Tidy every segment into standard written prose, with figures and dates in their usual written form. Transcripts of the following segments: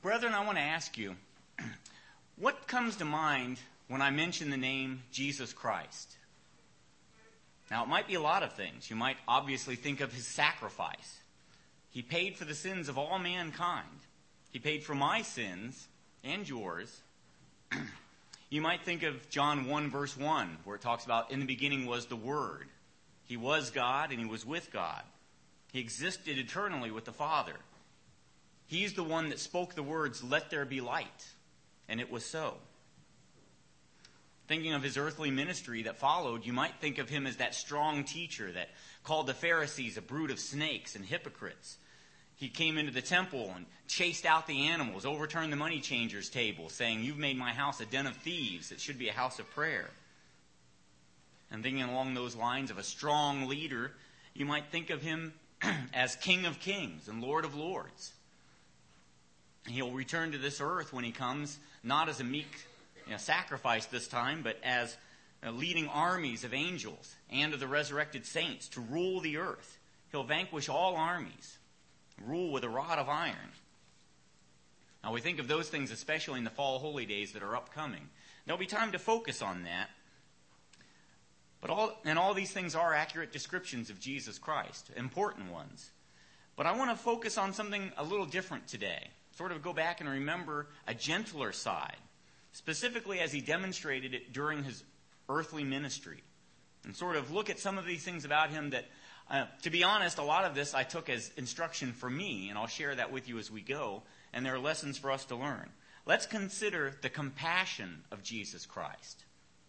Brethren, I want to ask you, what comes to mind when I mention the name Jesus Christ? Now, it might be a lot of things. You might obviously think of his sacrifice. He paid for the sins of all mankind. He paid for my sins and yours. You might think of John 1, verse 1, where it talks about, in the beginning was the Word. He was God and he was with God. He existed eternally with the Father. He's the one that spoke the words, "Let there be light." And it was so. Thinking of his earthly ministry that followed, you might think of him as that strong teacher that called the Pharisees a brood of snakes and hypocrites. He came into the temple and chased out the animals, overturned the money changers' table, saying, "You've made my house a den of thieves. It should be a house of prayer." And thinking along those lines of a strong leader, you might think of him as King of Kings and Lord of Lords. He'll return to this earth when he comes, not as a meek sacrifice this time, but as leading armies of angels and of the resurrected saints to rule the earth. He'll vanquish all armies, rule with a rod of iron. Now we think of those things especially in the fall holy days that are upcoming. There'll be time to focus on that. But all these things are accurate descriptions of Jesus Christ, important ones. But I want to focus on something a little different today. Sort of go back and remember a gentler side, specifically as he demonstrated it during his earthly ministry. And sort of look at some of these things about him that, to be honest, a lot of this I took as instruction for me, and I'll share that with you as we go, and there are lessons for us to learn. Let's consider the compassion of Jesus Christ.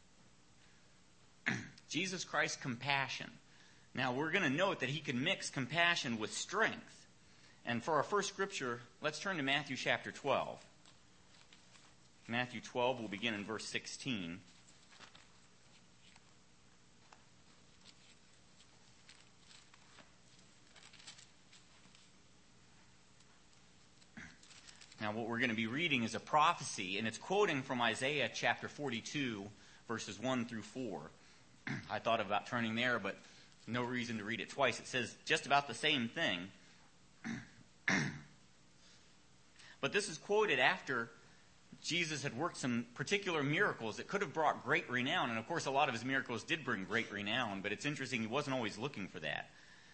Jesus Christ's compassion. Now, we're going to note that he can mix compassion with strength. And for our first scripture, let's turn to Matthew chapter 12. Matthew 12, we'll begin in verse 16. Now, what we're going to be reading is a prophecy, and it's quoting from Isaiah chapter 42, verses 1 through 4. I thought about turning there, but no reason to read it twice. It says just about the same thing. But this is quoted after Jesus had worked some particular miracles that could have brought great renown. And of course, a lot of his miracles did bring great renown, but it's interesting he wasn't always looking for that.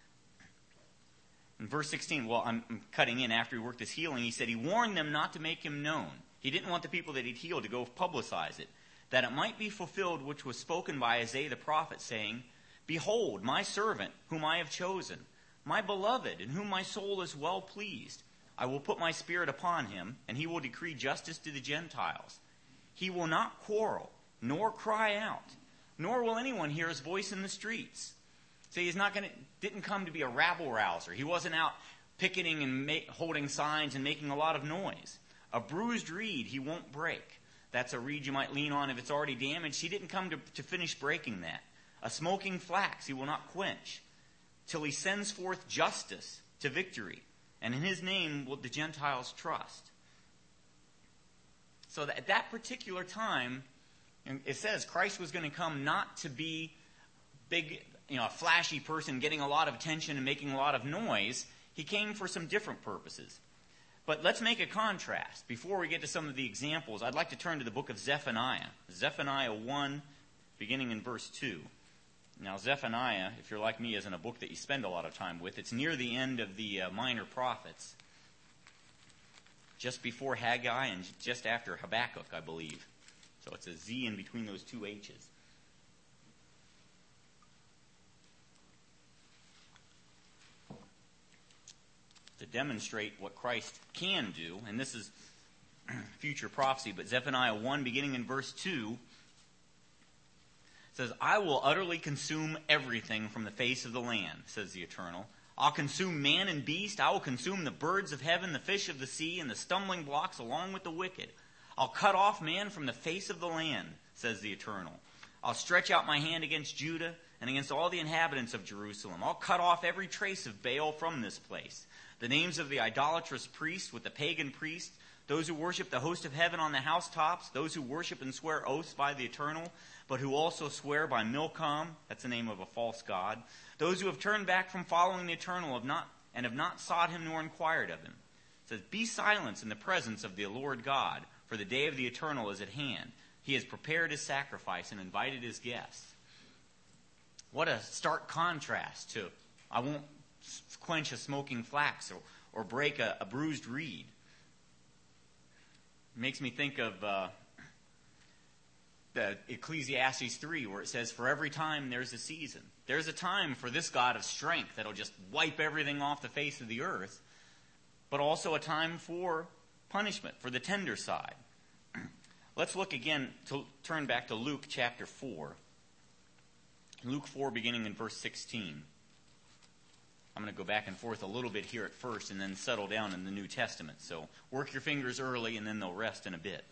In verse 16, well, I'm cutting in after he worked his healing, he said he warned them not to make him known. He didn't want the people that he'd healed to go publicize it, that it might be fulfilled which was spoken by Isaiah the prophet, saying, "Behold, my servant, whom I have chosen, my beloved, in whom my soul is well pleased. I will put my spirit upon him, and he will decree justice to the Gentiles. He will not quarrel, nor cry out, nor will anyone hear his voice in the streets." See, didn't come to be a rabble-rouser. He wasn't out picketing and holding signs and making a lot of noise. A bruised reed he won't break. That's a reed you might lean on if it's already damaged. He didn't come to finish breaking that. A smoking flax he will not quench, till he sends forth justice to victory. And in his name will the Gentiles trust. So that at that particular time, it says Christ was going to come not to be big, a flashy person getting a lot of attention and making a lot of noise. He came for some different purposes. But let's make a contrast. Before we get to some of the examples, I'd like to turn to the book of Zephaniah. Zephaniah 1, beginning in verse 2. Now, Zephaniah, if you're like me, isn't a book that you spend a lot of time with. It's near the end of the minor prophets. Just before Haggai and just after Habakkuk, I believe. So it's a Z in between those two H's. To demonstrate what Christ can do, and this is future prophecy, but Zephaniah 1, beginning in verse 2, says, "I will utterly consume everything from the face of the land, says the Eternal. I'll consume man and beast. I will consume the birds of heaven, the fish of the sea, and the stumbling blocks along with the wicked. I'll cut off man from the face of the land, says the Eternal. I'll stretch out my hand against Judah and against all the inhabitants of Jerusalem. I'll cut off every trace of Baal from this place. The names of the idolatrous priests with the pagan priests, those who worship the host of heaven on the housetops, those who worship and swear oaths by the Eternal, but who also swear by Milcom," that's the name of a false god, "those who have turned back from following the Eternal have not sought him nor inquired of him. says, "Be silent in the presence of the Lord God, for the day of the eternal is at hand. He has prepared his sacrifice and invited his guests." What a stark contrast to, "I won't quench a smoking flax or break a bruised reed." It makes me think of the Ecclesiastes 3, where it says, "For every time there's a season." There's a time for this God of strength that'll just wipe everything off the face of the earth, but also a time for punishment, for the tender side. Let's look again, turn back to Luke chapter 4. Luke 4, beginning in verse 16. I'm going to go back and forth a little bit here at first and then settle down in the New Testament. So work your fingers early and then they'll rest in a bit.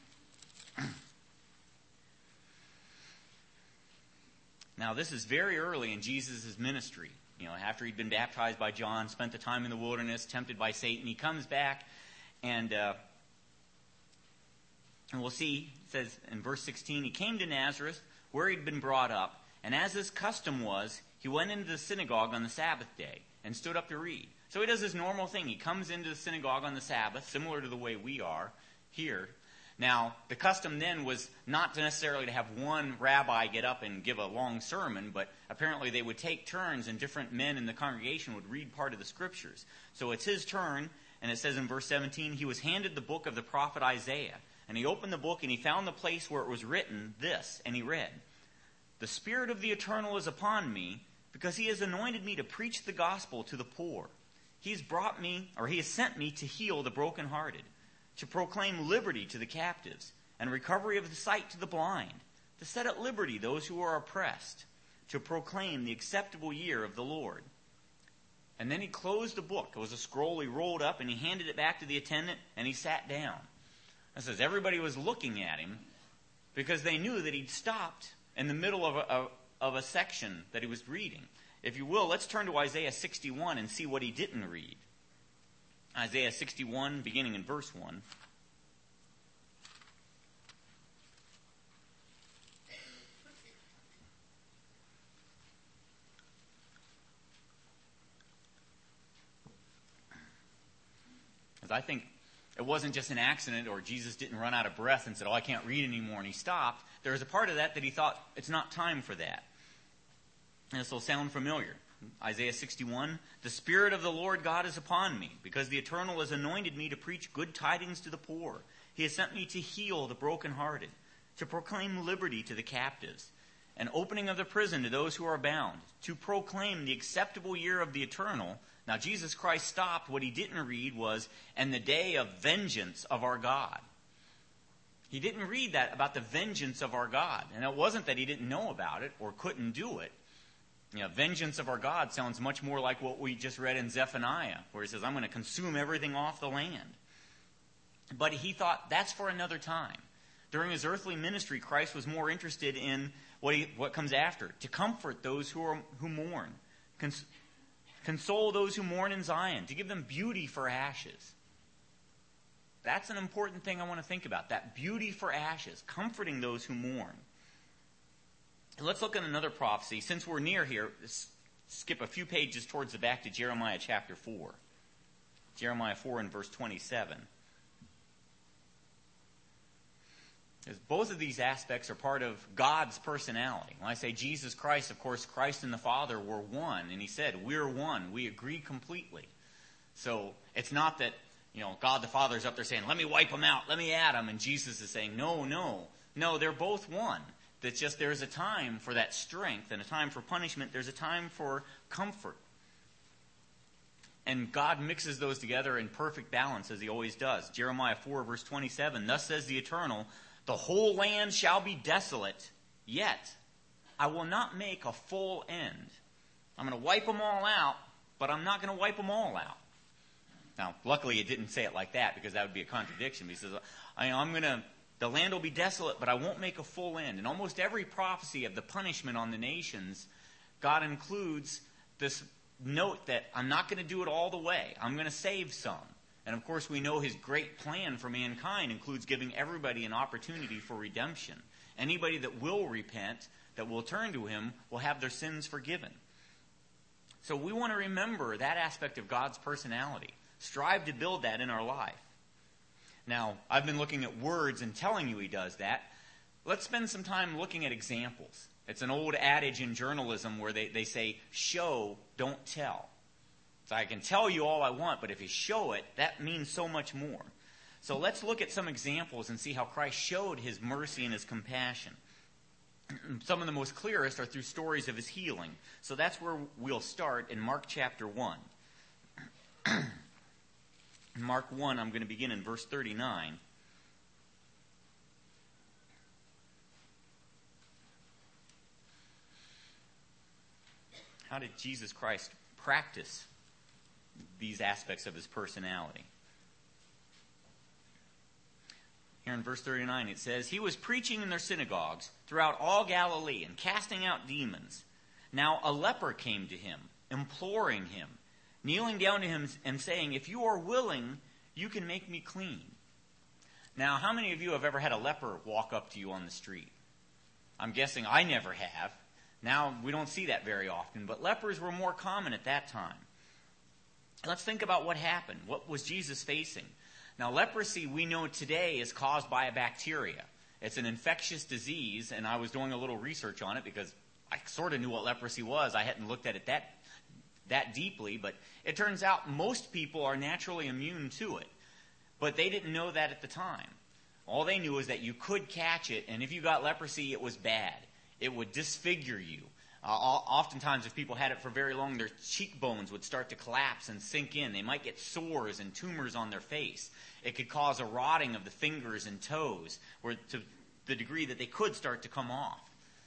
Now, this is very early in Jesus' ministry. After he'd been baptized by John, spent the time in the wilderness, tempted by Satan, he comes back and we'll see, it says in verse 16, "He came to Nazareth, where he'd been brought up, and as his custom was, he went into the synagogue on the Sabbath day and stood up to read." So he does his normal thing. He comes into the synagogue on the Sabbath, similar to the way we are here. Now, the custom then was not necessarily to have one rabbi get up and give a long sermon, but apparently they would take turns and different men in the congregation would read part of the scriptures. So it's his turn, and it says in verse 17, "He was handed the book of the prophet Isaiah, and he opened the book and he found the place where it was written this, and he read, 'The Spirit of the Eternal is upon me, because he has anointed me to preach the gospel to the poor. He has sent me to heal the brokenhearted, to proclaim liberty to the captives, and recovery of the sight to the blind, to set at liberty those who are oppressed, to proclaim the acceptable year of the Lord.'" And then he closed the book. It was a scroll he rolled up, and he handed it back to the attendant, and he sat down. It says everybody was looking at him because they knew that he'd stopped in the middle of a section that he was reading. If you will, let's turn to Isaiah 61 and see what he didn't read. Isaiah 61, beginning in verse 1. Because I think it wasn't just an accident, or Jesus didn't run out of breath and said, "Oh, I can't read anymore," and he stopped. There was a part of that he thought, it's not time for that. And this will sound familiar. Isaiah 61, "The Spirit of the Lord God is upon me, because the Eternal has anointed me to preach good tidings to the poor. He has sent me to heal the brokenhearted, to proclaim liberty to the captives, and opening of the prison to those who are bound, to proclaim the acceptable year of the Eternal." Now, Jesus Christ stopped. What he didn't read was, "and the day of vengeance of our God." He didn't read that about the vengeance of our God. And it wasn't that he didn't know about it or couldn't do it. Vengeance of our God sounds much more like what we just read in Zephaniah, where he says, "I'm going to consume everything off the land." But he thought that's for another time. During his earthly ministry, Christ was more interested in what comes after, to comfort those who mourn, console those who mourn in Zion, to give them beauty for ashes. That's an important thing I want to think about, that beauty for ashes, comforting those who mourn. Let's look at another prophecy. Since we're near here, skip a few pages towards the back to Jeremiah chapter 4. Jeremiah 4 and verse 27. Because both of these aspects are part of God's personality. When I say Jesus Christ, of course, Christ and the Father were one. And he said, "We're one. We agree completely." So it's not that, God the Father is up there saying, "Let me wipe them out. Let me add them." And Jesus is saying, No, they're both one. That's just there's a time for that strength and a time for punishment. There's a time for comfort. And God mixes those together in perfect balance, as he always does. Jeremiah 4, verse 27, "Thus says the Eternal, the whole land shall be desolate, yet I will not make a full end." I'm going to wipe them all out, but I'm not going to wipe them all out. Now, luckily it didn't say it like that, because that would be a contradiction. He says, the land will be desolate, but I won't make a full end. In almost every prophecy of the punishment on the nations, God includes this note that I'm not going to do it all the way. I'm going to save some. And of course, we know his great plan for mankind includes giving everybody an opportunity for redemption. Anybody that will repent, that will turn to him, will have their sins forgiven. So we want to remember that aspect of God's personality. Strive to build that in our life. Now, I've been looking at words and telling you he does that. Let's spend some time looking at examples. It's an old adage in journalism where they say, show, don't tell. So I can tell you all I want, but if you show it, that means so much more. So let's look at some examples and see how Christ showed his mercy and his compassion. Some of the most clearest are through stories of his healing. So that's where we'll start in Mark chapter 1. In Mark 1, I'm going to begin in verse 39. How did Jesus Christ practice these aspects of his personality? Here in verse 39 it says, He was preaching in their synagogues throughout all Galilee and casting out demons. Now a leper came to him, imploring him, kneeling down to him and saying, If you are willing, you can make me clean. Now, how many of you have ever had a leper walk up to you on the street? I'm guessing I never have. Now, we don't see that very often, but lepers were more common at that time. Let's think about what happened. What was Jesus facing? Now, leprosy, we know today, is caused by a bacteria. It's an infectious disease, and I was doing a little research on it because I sort of knew what leprosy was. I hadn't looked at it that deeply, but it turns out most people are naturally immune to it. But they didn't know that at the time. All they knew is that you could catch it, and if you got leprosy, it was bad. It would disfigure you. Oftentimes, if people had it for very long, their cheekbones would start to collapse and sink in. They might get sores and tumors on their face. It could cause a rotting of the fingers and toes, or to the degree that they could start to come off.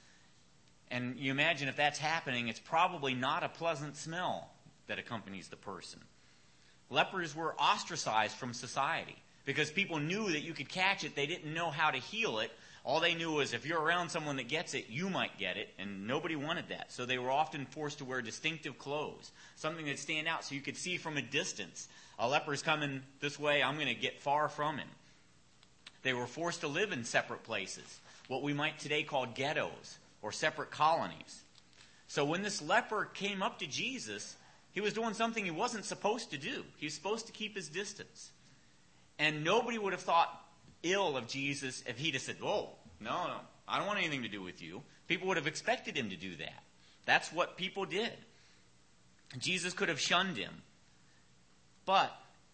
And you imagine if that's happening, it's probably not a pleasant smell that accompanies the person. Lepers were ostracized from society because people knew that you could catch it. They didn't know how to heal it. All they knew was if you're around someone that gets it, you might get it, and nobody wanted that. So they were often forced to wear distinctive clothes, something that stand out so you could see from a distance. A leper's coming this way, I'm going to get far from him. They were forced to live in separate places, what we might today call ghettos or separate colonies. So when this leper came up to Jesus, he was doing something he wasn't supposed to do. He was supposed to keep his distance. And nobody would have thought ill of Jesus if he'd have said, "Oh, no, I don't want anything to do with you." People would have expected him to do that. That's what people did. Jesus could have shunned him. But,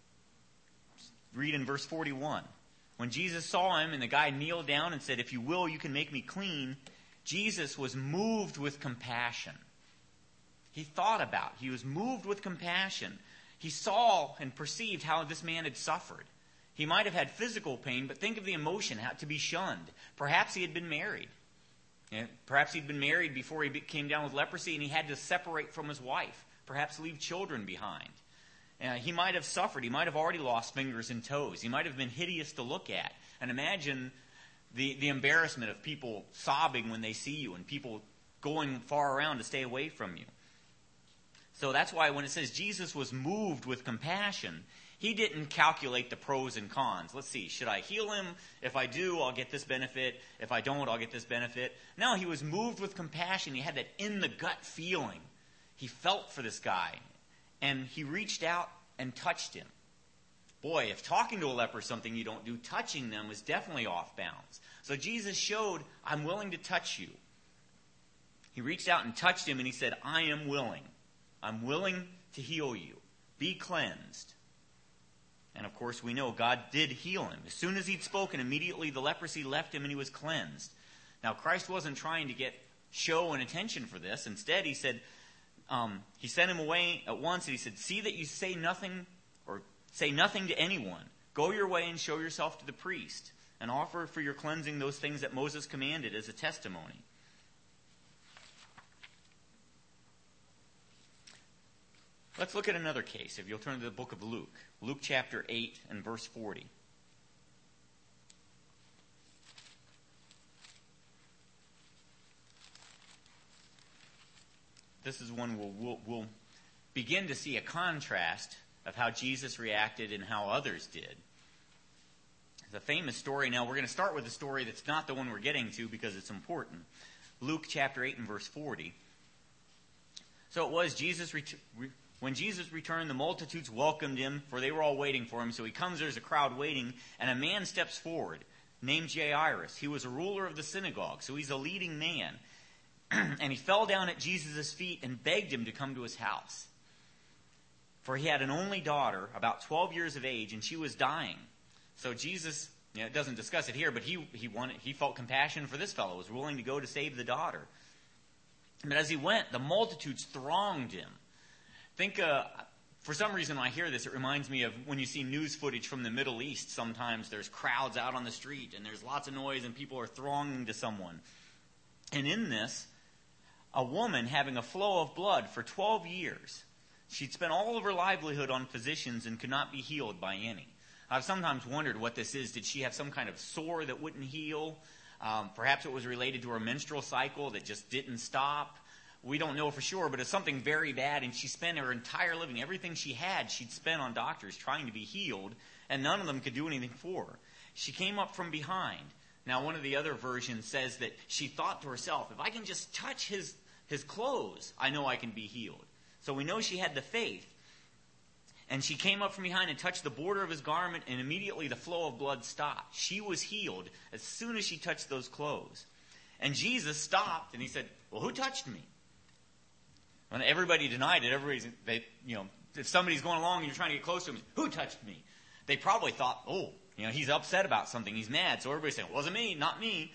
read in verse 41. When Jesus saw him and the guy kneeled down and said, "If you will, you can make me clean," Jesus was moved with compassion. He was moved with compassion. He saw and perceived how this man had suffered. He might have had physical pain, but think of the emotion, how to be shunned. Perhaps he had been married. Perhaps he'd been married before he came down with leprosy and he had to separate from his wife. Perhaps leave children behind. He might have suffered. He might have already lost fingers and toes. He might have been hideous to look at. And imagine the embarrassment of people sobbing when they see you and people going far around to stay away from you. So that's why when it says Jesus was moved with compassion, he didn't calculate the pros and cons. Let's see, should I heal him? If I do, I'll get this benefit. If I don't, I'll get this benefit. No, he was moved with compassion. He had that in-the-gut feeling. He felt for this guy. And he reached out and touched him. Boy, if talking to a leper is something you don't do, touching them is definitely off bounds. So Jesus showed, I'm willing to touch you. He reached out and touched him and he said, I am willing. I'm willing to heal you. Be cleansed. And of course we know God did heal him. As soon as he'd spoken, immediately the leprosy left him and he was cleansed. Now Christ wasn't trying to get show and attention for this. Instead he said, he sent him away at once and he said, see that you say nothing to anyone. Go your way and show yourself to the priest and offer for your cleansing those things that Moses commanded as a testimony. Let's look at another case. If you'll turn to the book of Luke. Luke chapter 8 and verse 40. This is one where we'll begin to see a contrast of how Jesus reacted and how others did. It's a famous story. Now we're going to start with a story that's not the one we're getting to because it's important. Luke chapter 8 and verse 40. So it was, Jesus When Jesus returned, the multitudes welcomed him, for they were all waiting for him. So he comes, there's a crowd waiting, and a man steps forward, named Jairus. He was a ruler of the synagogue, so he's a leading man. And he fell down at Jesus' feet and begged him to come to his house. For he had an only daughter, about 12 years of age, and she was dying. So Jesus, it doesn't discuss it here, but he felt compassion for this fellow, was willing to go to save the daughter. But as he went, the multitudes thronged him. For some reason when I hear this, it reminds me of when you see news footage from the Middle East. Sometimes there's crowds out on the street, and there's lots of noise, and people are thronging to someone. And in this, a woman having a flow of blood for 12 years. She'd spent all of her livelihood on physicians and could not be healed by any. I've sometimes wondered what this is. Did she have some kind of sore that wouldn't heal? Perhaps it was related to her menstrual cycle that just didn't stop. We don't know for sure, but it's something very bad, and she spent her entire living, everything she had, she'd spent on doctors trying to be healed, and none of them could do anything for her. She came up from behind. Now, one of the other versions says that she thought to herself, if I can just touch his clothes, I know I can be healed. So we know she had the faith. And she came up from behind and touched the border of his garment, and immediately the flow of blood stopped. She was healed as soon as she touched those clothes. And Jesus stopped, and he said, well, who touched me? When everybody denied it, if somebody's going along and you're trying to get close to him, who touched me? They probably thought, he's upset about something, he's mad. So everybody's saying, it wasn't me, not me.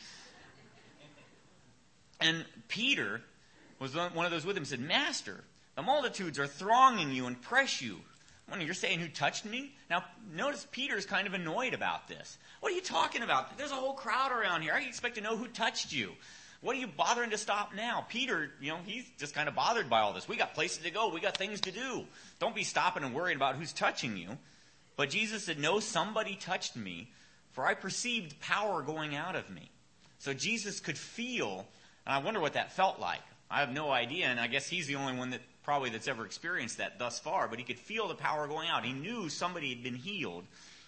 And Peter was one of those with him, said, Master, the multitudes are thronging you and press you. You're saying who touched me? Now, notice Peter's kind of annoyed about this. What are you talking about? There's a whole crowd around here. I expect to know who touched you. What are you bothering to stop now? Peter, he's just kind of bothered by all this. We got places to go. We got things to do. Don't be stopping and worrying about who's touching you. But Jesus said, no, somebody touched me, for I perceived power going out of me. So Jesus could feel, and I wonder what that felt like. I have no idea, and I guess he's the only one that's ever experienced that thus far, but he could feel the power going out. He knew somebody had been healed.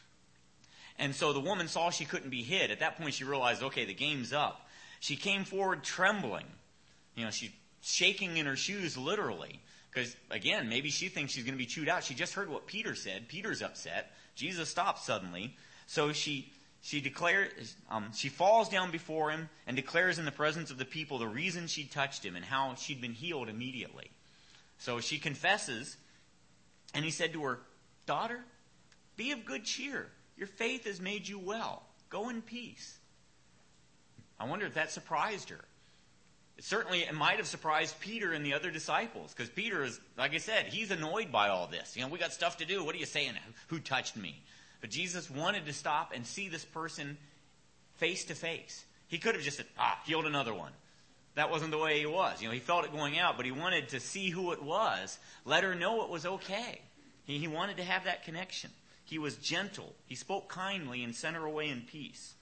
And so the woman saw she couldn't be hid. At that point she realized, okay, the game's up. She came forward trembling. She's shaking in her shoes literally. Because, again, maybe she thinks she's going to be chewed out. She just heard what Peter said. Peter's upset. Jesus stops suddenly. So she falls down before him and declares in the presence of the people the reason she touched him and how she'd been healed immediately. So she confesses, and he said to her, Daughter, be of good cheer. Your faith has made you well. Go in peace. I wonder if that surprised her. It might have surprised Peter and the other disciples, because Peter is, like I said, he's annoyed by all this. We got stuff to do. What are you saying? Who touched me? But Jesus wanted to stop and see this person face to face. He could have just said, healed another one. That wasn't the way he was. He felt it going out, but he wanted to see who it was, let her know it was okay. He wanted to have that connection. He was gentle. He spoke kindly and sent her away in peace.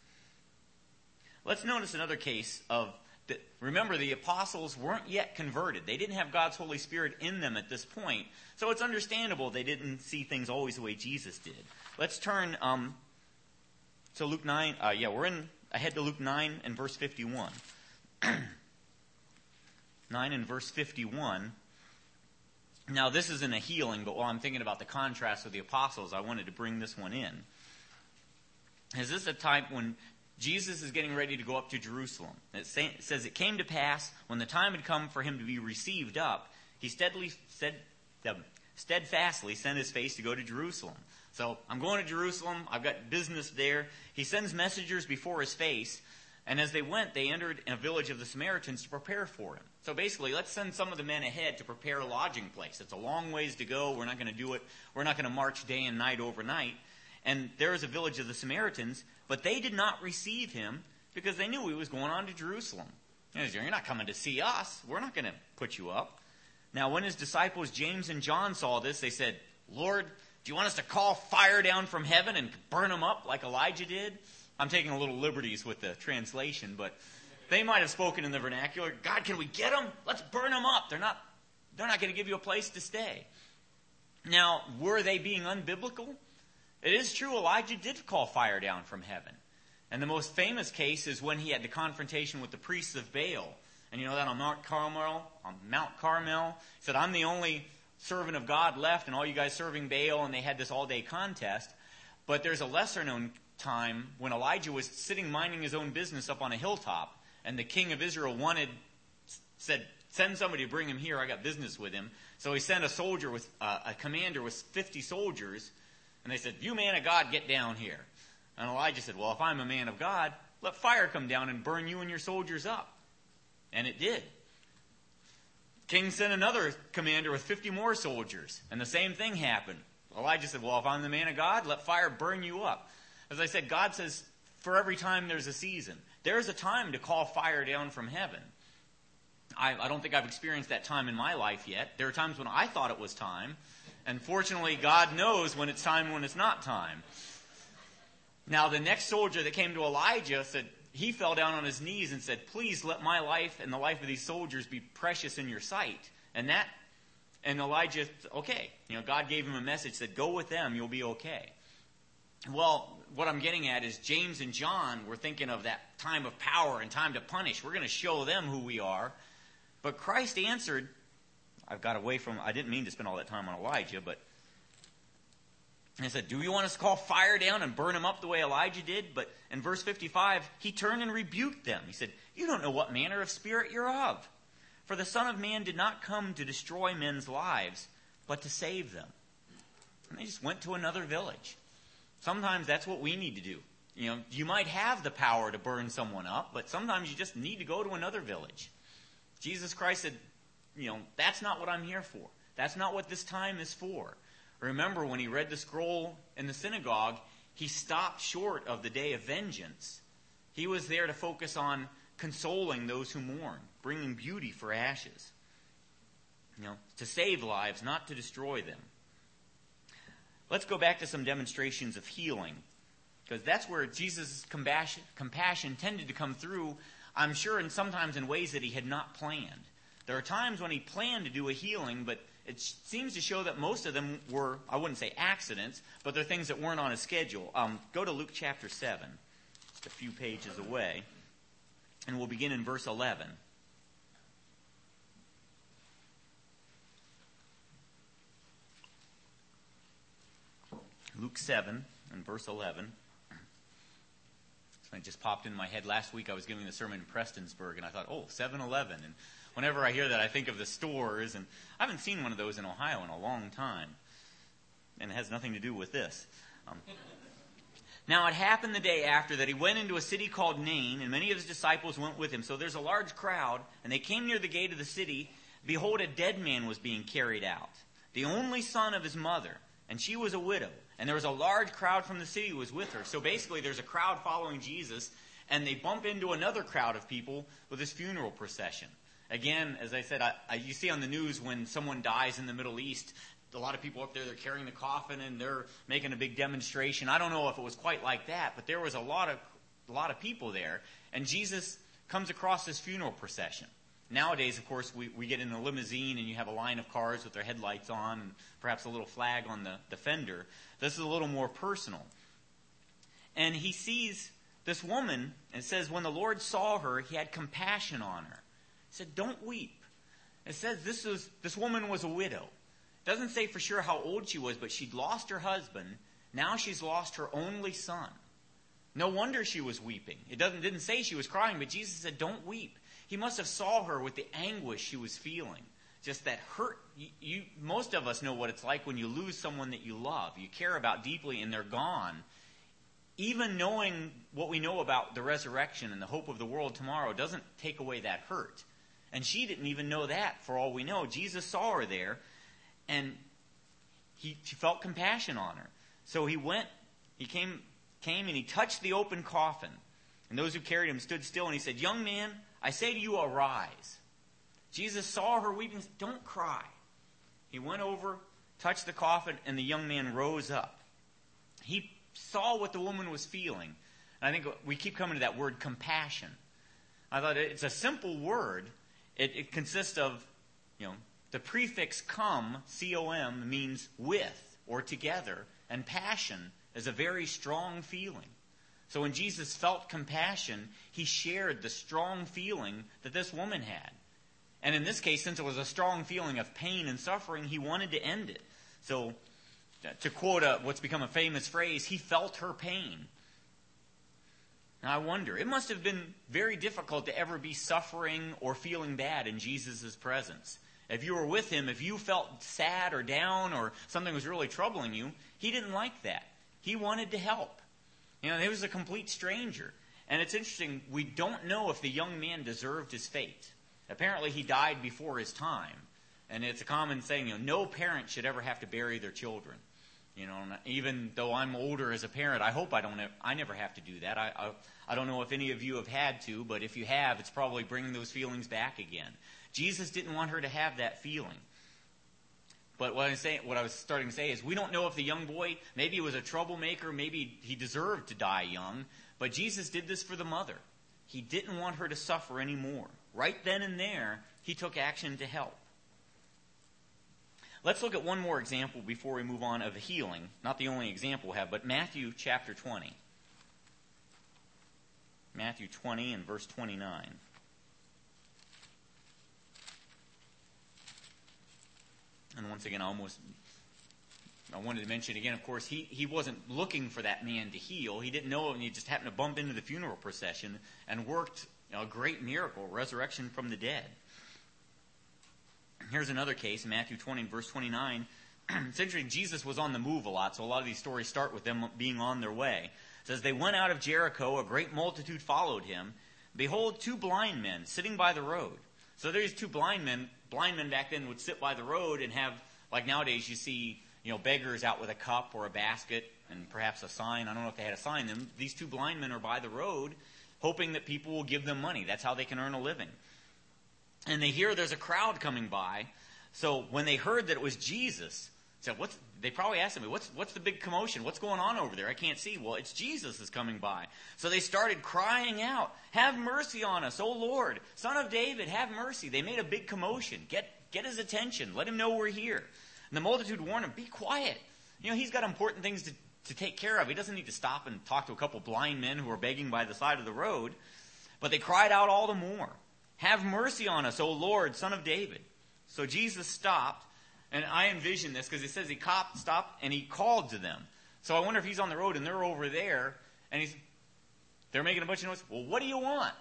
Let's notice another case remember, the apostles weren't yet converted. They didn't have God's Holy Spirit in them at this point. So it's understandable they didn't see things always the way Jesus did. Let's turn to Luke 9. We're ahead to Luke 9 and verse 51. 9 and verse 51. Now, this isn't a healing, but while I'm thinking about the contrast with the apostles, I wanted to bring this one in. Is this a time when Jesus is getting ready to go up to Jerusalem? It says, it came to pass, when the time had come for him to be received up, he steadfastly sent his face to go to Jerusalem. So, I'm going to Jerusalem. I've got business there. He sends messengers before his face. And as they went, they entered a village of the Samaritans to prepare for him. So basically, let's send some of the men ahead to prepare a lodging place. It's a long ways to go. We're not going to do it. We're not going to march day and night overnight. And there is a village of the Samaritans, but they did not receive him because they knew he was going on to Jerusalem. You're not coming to see us. We're not going to put you up. Now, when his disciples James and John saw this, they said, Lord, do you want us to call fire down from heaven and burn them up like Elijah did? I'm taking a little liberties with the translation, but they might have spoken in the vernacular. God, can we get them? Let's burn them up. They're not going to give you a place to stay. Now, were they being unbiblical? It is true Elijah did call fire down from heaven. And the most famous case is when he had the confrontation with the priests of Baal. And you know that on Mount Carmel, he said, I'm the only servant of God left and all you guys serving Baal, and they had this all-day contest. But there's a lesser-known time when Elijah was sitting minding his own business up on a hilltop, and the king of Israel said, send somebody to bring him here, I got business with him. So he sent a commander with 50 soldiers, and they said, you man of God, get down here. And Elijah said, well, if I'm a man of God, let fire come down and burn you and your soldiers up. And it did. King sent another commander with 50 more soldiers, and the same thing happened. Elijah said, well, if I'm the man of God, let fire burn you up. As I said, God says, for every time there's a season. There's a time to call fire down from heaven. I don't think I've experienced that time in my life yet. There are times when I thought it was time, and fortunately, God knows when it's time and when it's not time. Now, the next soldier that came to Elijah said, he fell down on his knees and said, please let my life and the life of these soldiers be precious in your sight. And Elijah, okay. God gave him a message, said, go with them, you'll be okay. Well, what I'm getting at is James and John were thinking of that time of power and time to punish. We're going to show them who we are. But Christ answered, I didn't mean to spend all that time on Elijah, but he said, do you want us to call fire down and burn him up the way Elijah did? But in verse 55, he turned and rebuked them. He said, you don't know what manner of spirit you're of. For the Son of Man did not come to destroy men's lives, but to save them. And they just went to another village. Sometimes that's what we need to do. You might have the power to burn someone up, but sometimes you just need to go to another village. Jesus Christ said, that's not what I'm here for. That's not what this time is for. Remember, when he read the scroll in the synagogue, he stopped short of the day of vengeance. He was there to focus on consoling those who mourn, bringing beauty for ashes. To save lives, not to destroy them. Let's go back to some demonstrations of healing, because that's where Jesus' compassion tended to come through, I'm sure, and sometimes in ways that he had not planned. There are times when he planned to do a healing, but it seems to show that most of them were, I wouldn't say accidents, but they're things that weren't on his schedule. Go to Luke chapter 7, just a few pages away, and we'll begin in verse 11. Luke 7 and verse 11. It just popped in my head. Last week I was giving the sermon in Prestonsburg, and I thought, 7-Eleven. And whenever I hear that, I think of the stores, and I haven't seen one of those in Ohio in a long time. And it has nothing to do with this. Now it happened the day after that he went into a city called Nain, and many of his disciples went with him. So there's a large crowd, and they came near the gate of the city. Behold, a dead man was being carried out, the only son of his mother, and she was a widow. And there was a large crowd from the city who was with her. So basically there's a crowd following Jesus, and they bump into another crowd of people with this funeral procession. Again, as I said, you see on the news when someone dies in the Middle East, a lot of people up there, they're carrying the coffin and they're making a big demonstration. I don't know if it was quite like that, but there was a lot of people there. And Jesus comes across this funeral procession. Nowadays, of course, we get in a limousine and you have a line of cars with their headlights on and perhaps a little flag on the fender. This is a little more personal. And he sees this woman, and it says, when the Lord saw her, he had compassion on her. He said, don't weep. It says this woman was a widow. It doesn't say for sure how old she was, but she'd lost her husband. Now she's lost her only son. No wonder she was weeping. It didn't say she was crying, but Jesus said, don't weep. He must have saw her with the anguish she was feeling. Just that hurt. Most of us know what it's like when you lose someone that you love, you care about deeply, and they're gone. Even knowing what we know about the resurrection and the hope of the world tomorrow doesn't take away that hurt. And she didn't even know that, for all we know. Jesus saw her there, and he felt compassion on her. So he came and he touched the open coffin. And those who carried him stood still, and he said, young man, I say to you, arise. Jesus saw her weeping. Don't cry. He went over, touched the coffin, and the young man rose up. He saw what the woman was feeling. And I think we keep coming to that word compassion. I thought it's a simple word. It consists of, the prefix cum, C-O-M, means with or together. And passion is a very strong feeling. So when Jesus felt compassion, he shared the strong feeling that this woman had. And in this case, since it was a strong feeling of pain and suffering, he wanted to end it. So, to quote what's become a famous phrase, he felt her pain. Now I wonder, it must have been very difficult to ever be suffering or feeling bad in Jesus' presence. If you were with him, if you felt sad or down or something was really troubling you, he didn't like that. He wanted to help. He was a complete stranger. And it's interesting, we don't know if the young man deserved his fate. Apparently he died before his time. And it's a common saying, no parent should ever have to bury their children. Even though I'm older as a parent, I hope I never have to do that. I don't know if any of you have had to, but if you have, it's probably bringing those feelings back again. Jesus didn't want her to have that feeling. But what I was starting to say is, we don't know if the young boy, maybe he was a troublemaker, maybe he deserved to die young, but Jesus did this for the mother. He didn't want her to suffer anymore. Right then and there, he took action to help. Let's look at one more example before we move on of healing. Not the only example we have, but Matthew chapter 20. Matthew 20 and verse 29. And once again, I wanted to mention again, of course, he wasn't looking for that man to heal. He didn't know, and he just happened to bump into the funeral procession and worked a great miracle, resurrection from the dead. Here's another case, Matthew 20, verse 29. It's interesting, Jesus was on the move a lot, so a lot of these stories start with them being on their way. It says, they went out of Jericho, a great multitude followed him. Behold, 2 blind men sitting by the road. So there's 2 blind men. Blind men back then would sit by the road and have, like nowadays you see, beggars out with a cup or a basket and perhaps a sign. I don't know if they had a sign. These 2 blind men are by the road hoping that people will give them money. That's how they can earn a living. And they hear there's a crowd coming by. So when they heard that it was Jesus, they probably asked him, what's the big commotion? What's going on over there? I can't see. Well, it's Jesus is coming by. So they started crying out, have mercy on us, O Lord, Son of David, have mercy. They made a big commotion. Get his attention. Let him know we're here. And the multitude warned him, be quiet. He's got important things to take care of. He doesn't need to stop and talk to a couple blind men who are begging by the side of the road. But they cried out all the more. Have mercy on us, O Lord, Son of David. So Jesus stopped, and I envision this because it says he stopped and he called to them. So I wonder if he's on the road and they're over there, and they're making a bunch of noise. Well, what do you want?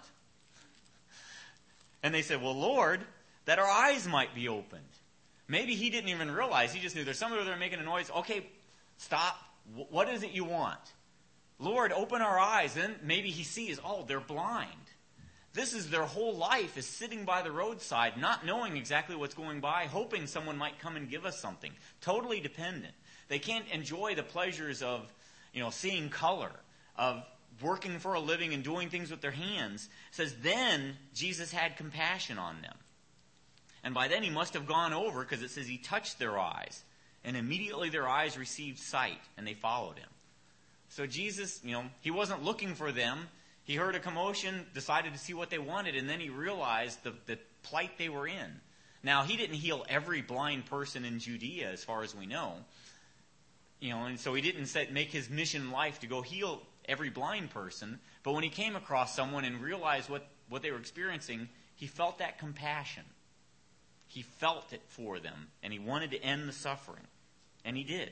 And they said, well, Lord, that our eyes might be opened. Maybe he didn't even realize. He just knew there's somebody over there making a noise. Okay, stop. What is it you want? Lord, open our eyes. Then maybe he sees, they're blind. This is their whole life, is sitting by the roadside, not knowing exactly what's going by, hoping someone might come and give us something. Totally dependent. They can't enjoy the pleasures of, seeing color, of working for a living and doing things with their hands. It says, then Jesus had compassion on them. And by then he must have gone over, because it says he touched their eyes. And immediately their eyes received sight, and they followed him. So Jesus, he wasn't looking for them. He heard a commotion, decided to see what they wanted, and then he realized the plight they were in. Now, he didn't heal every blind person in Judea, as far as we know. And so he didn't make his mission in life to go heal every blind person. But when he came across someone and realized what they were experiencing, he felt that compassion. He felt it for them, and he wanted to end the suffering. And he did.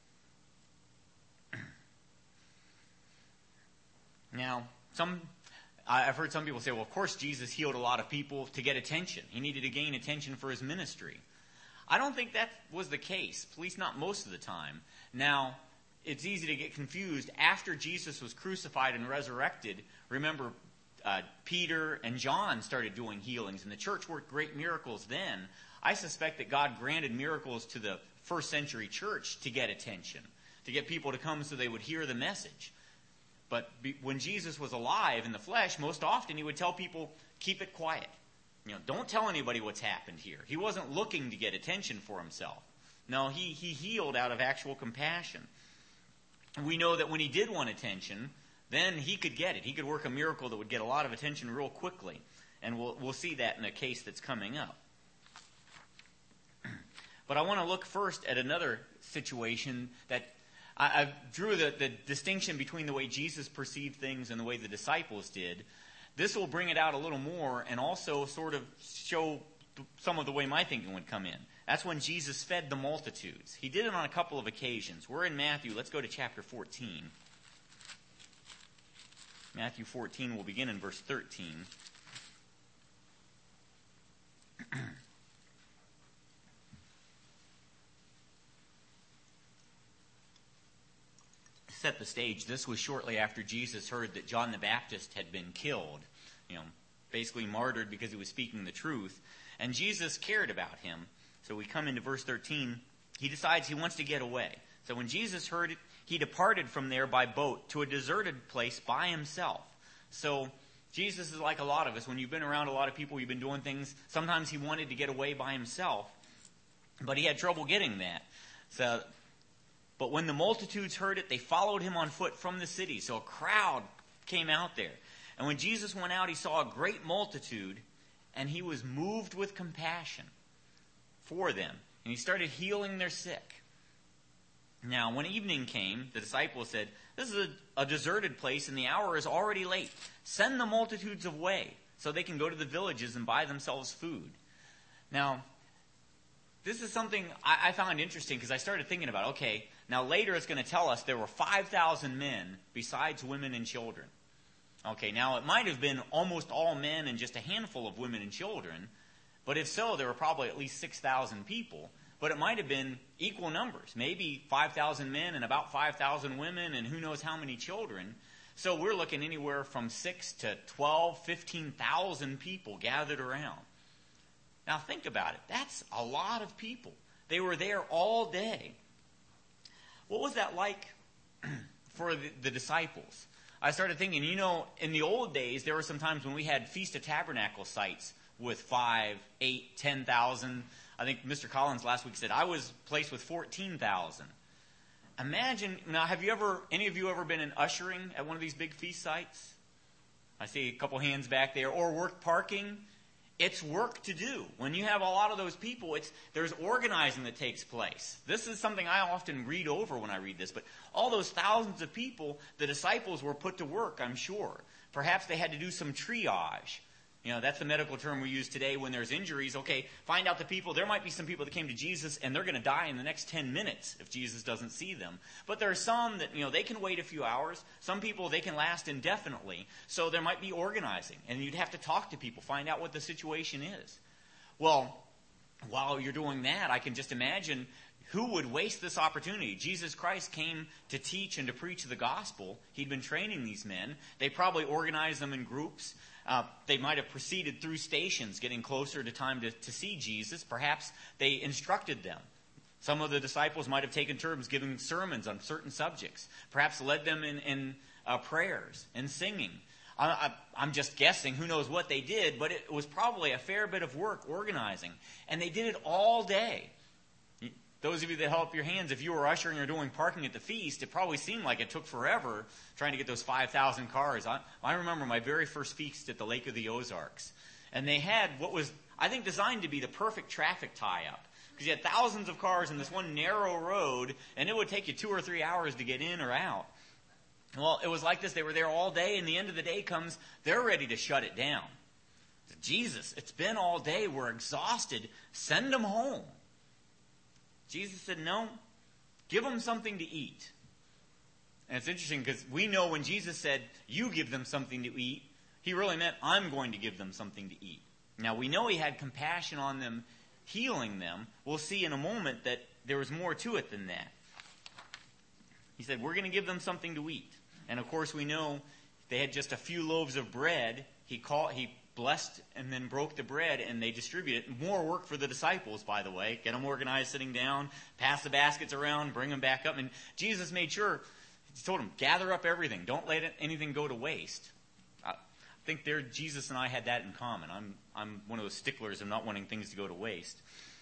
Now, I've heard some people say, well, of course Jesus healed a lot of people to get attention. He needed to gain attention for his ministry. I don't think that was the case, at least not most of the time. Now, it's easy to get confused. After Jesus was crucified and resurrected, remember, Peter and John started doing healings, and the church worked great miracles then. I suspect that God granted miracles to the first century church to get attention, to get people to come so they would hear the message. But when Jesus was alive in the flesh, most often he would tell people, keep it quiet. Don't tell anybody what's happened here. He wasn't looking to get attention for himself. No, he healed out of actual compassion. And we know that when he did want attention, then he could get it. He could work a miracle that would get a lot of attention real quickly. And we'll see that in a case that's coming up. But I want to look first at another situation that I drew the distinction between the way Jesus perceived things and the way the disciples did. This will bring it out a little more and also sort of show some of the way my thinking would come in. That's when Jesus fed the multitudes. He did it on a couple of occasions. We're in Matthew. Let's go to chapter 14. Matthew 14, we'll begin in verse 13. Set the stage. This was shortly after Jesus heard that John the Baptist had been killed, basically martyred because he was speaking the truth. And Jesus cared about him. So we come into verse 13. He decides he wants to get away. So when Jesus heard it, he departed from there by boat to a deserted place by himself. So Jesus is like a lot of us. When you've been around a lot of people, you've been doing things, sometimes he wanted to get away by himself, but he had trouble getting that. But when the multitudes heard it, they followed him on foot from the city. So a crowd came out there. And when Jesus went out, he saw a great multitude, and he was moved with compassion for them. And he started healing their sick. Now, when evening came, the disciples said, "This is a deserted place, and the hour is already late. Send the multitudes away so they can go to the villages and buy themselves food." Now, this is something I found interesting because I started thinking about, okay, now later it's going to tell us there were 5,000 men besides women and children. Okay, now it might have been almost all men and just a handful of women and children, but if so, there were probably at least 6,000 people. But it might have been equal numbers, maybe 5,000 men and about 5,000 women and who knows how many children. So we're looking anywhere from 6 to 12, 15,000 people gathered around. Now think about it. That's a lot of people. They were there all day. What was that like for the disciples? I started thinking, in the old days, there were some times when we had Feast of Tabernacle sites with 5, 8, 10,000. I think Mr. Collins last week said, I was placed with 14,000. Imagine, now any of you ever been in ushering at one of these big feast sites? I see a couple hands back there. Or work parking. It's work to do. When you have a lot of those people, there's organizing that takes place. This is something I often read over when I read this. But all those thousands of people, the disciples were put to work, I'm sure. Perhaps they had to do some triage. That's the medical term we use today when there's injuries. Okay, find out the people. There might be some people that came to Jesus and they're going to die in the next 10 minutes if Jesus doesn't see them. But there are some that, they can wait a few hours. Some people, they can last indefinitely. So there might be organizing. And you'd have to talk to people, find out what the situation is. Well, while you're doing that, I can just imagine who would waste this opportunity. Jesus Christ came to teach and to preach the gospel. He'd been training these men. They probably organized them in groups. They might have proceeded through stations, getting closer to time to see Jesus. Perhaps they instructed them. Some of the disciples might have taken turns giving sermons on certain subjects. Perhaps led them in prayers and singing. I'm just guessing. Who knows what they did, but it was probably a fair bit of work organizing. And they did it all day. Those of you that held up your hands, if you were ushering or doing parking at the feast, it probably seemed like it took forever trying to get those 5,000 cars. I remember my very first feast at the Lake of the Ozarks. And they had what was, I think, designed to be the perfect traffic tie-up. Because you had thousands of cars in this one narrow road, and it would take you 2 or 3 hours to get in or out. Well, it was like this. They were there all day, and the end of the day comes, they're ready to shut it down. Jesus, it's been all day. We're exhausted. Send them home. Jesus said, no, give them something to eat. And it's interesting because we know when Jesus said, you give them something to eat, he really meant, I'm going to give them something to eat. Now, we know he had compassion on them, healing them. We'll see in a moment that there was more to it than that. He said, we're going to give them something to eat. And, of course, we know they had just a few loaves of bread. He blessed and then broke the bread, and they distributed it. More work for the disciples, by the way. Get them organized, sitting down, pass the baskets around, bring them back up. And Jesus made sure, he told them, gather up everything. Don't let anything go to waste. I think Jesus and I had that in common. I'm one of those sticklers of not wanting things to go to waste.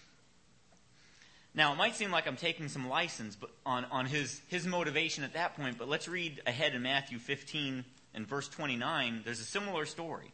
Now, it might seem like I'm taking some license on his motivation at that point, but let's read ahead in Matthew 15 and verse 29. There's a similar story.